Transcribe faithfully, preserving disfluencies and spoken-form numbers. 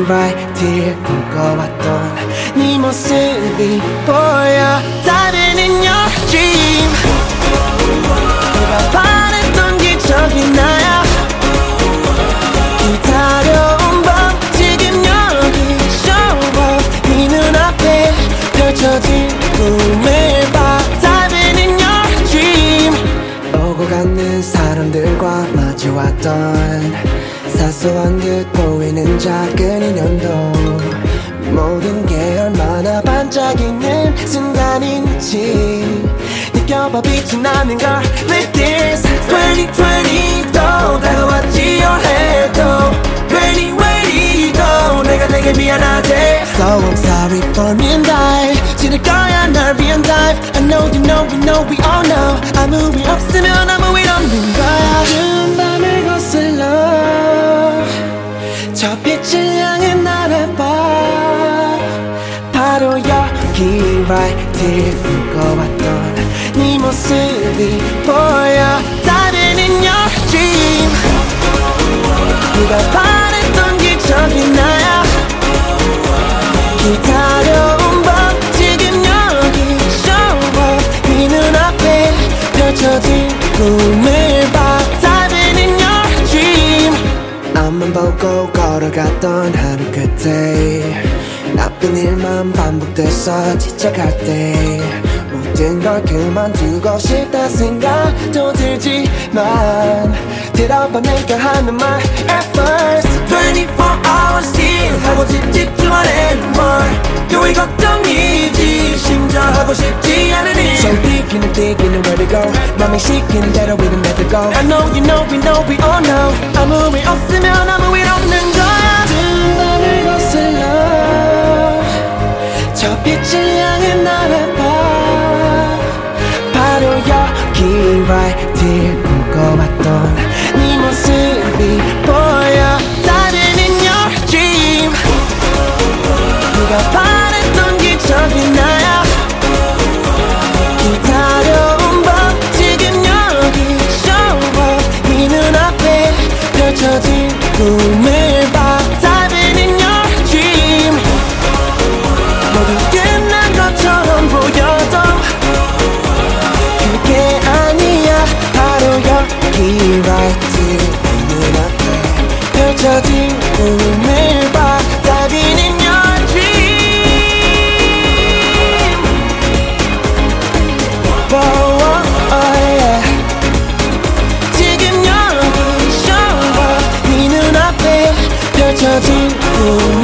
right there 꿈꿔왔던 네 모습이 보여 Diving in your dream 내가 바랬던 기적이 나야 기다려온 밤 지금 여기 show up 네 눈앞에 펼쳐진 꿈을 봐 Diving in your dream 오고 가는 사람들과 마주왔던 사소한 듯 보이는 작은 인연도 모든 게 얼마나 반짝이는 순간인지 느껴봐 빛이 나는 걸 With this twenty twenty 또 다가왔지요 해도 Ready ready 또 내가 내게 미안하대 So I'm sorry for me and I 지를 거야 날 위한 dive I know you know we know we all know 아무 일 없으면 아무 일 없는 거야 준 밤을 거슬러 저 빛을 향해 날아봐 바로 여기 right there 꿈꿔왔던 네 모습이 보여 Diving in your dream 네가 바랬던 기적이 나야 기다려온 밤 지금 여기 show up 네 눈앞에 펼쳐진 꿈을 봐 Diving in your dream 앞만 보고 걸어갔던 하루 끝에 나쁜 일만 반복돼서 지쳐갈 때 모든 걸 그만두고 싶다 생각도 들지만 들어봐 내가 하는 말 At first twenty-four hours here 하고 집집중 안 해는 뭘 요이 걱정이지 심장 하고 싶지 않으니 So 뛰기는 뛰기는 where to go 맘이 시키는 대로 we don't let it go I know you know we know we all know 아무 일 없으면 아무 일 없는 거야 두 밤을 거슬러 저 빛을 향해 날아봐 바로 여기 right there 꿈꿔왔던 네 모습이 보여 Diving in your dream 네가 바랬던 기적이 나야 기다려온 밤 지금 여기 show up 네 눈앞에 펼쳐진 꿈을 봐 Diving in your dream 모두 끝난 것처럼 보여도 그게 아니야 바로 여기 right here 네 눈앞에 펼쳐진 꿈을 봐 Diving in your dream oh, oh, oh, yeah. 지금 여기 show up 네 눈앞에 펼쳐진 꿈을